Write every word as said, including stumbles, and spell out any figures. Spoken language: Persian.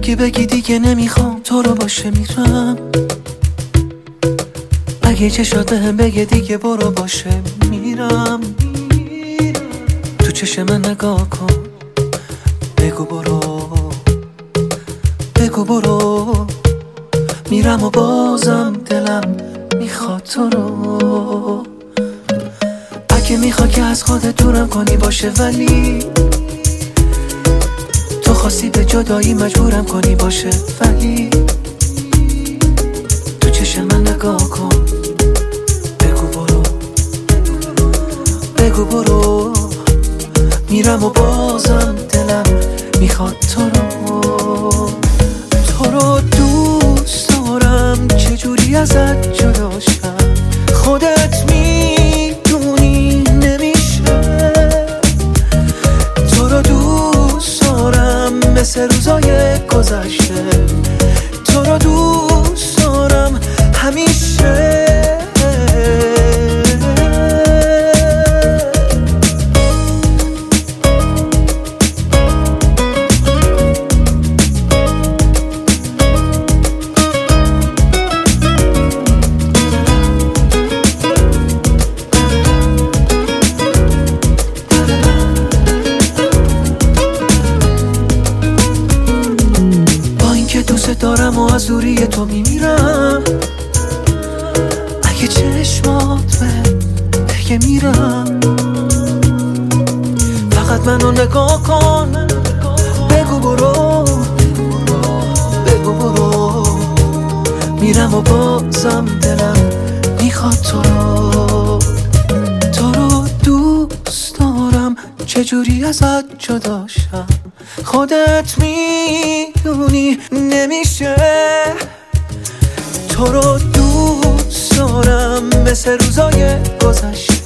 اگه بگی دیگه نمیخوام تو رو باشه میرم، اگه چشات بهم بگه دیگه برو باشه میرم، تو چشم من نگاه کن بگو برو، بگو برو، میرم و بازم دلم میخواد تو رو. اگه میخوای که از خودت دورم کنی باشه، ولی تو خواستی به جدایی مجبورم کنی باشه، ولی تو چشم من نگاه کن بگو برو، بگو برو، میرم و بازم دلم میخواد تو رو. تو رو دوست دارم چجوری ازت جدا شم، خودت میدونی نمیشه. تو رو دوست دارم مثل روزای گذشته، تو رو دوست دارم همیشه. دوست دارم و از دوری تو میمیرم، اگه چشمات به بگه میرم، فقط منو نگاه کن بگو برو، بگو برو، میرم و بازم دلم میخواد تو رو. تو رو دوست دارم چجوری ازت جدا شم، خودت میدونی نمیشه. تو رو دوست دارم مثل روزای گذشته،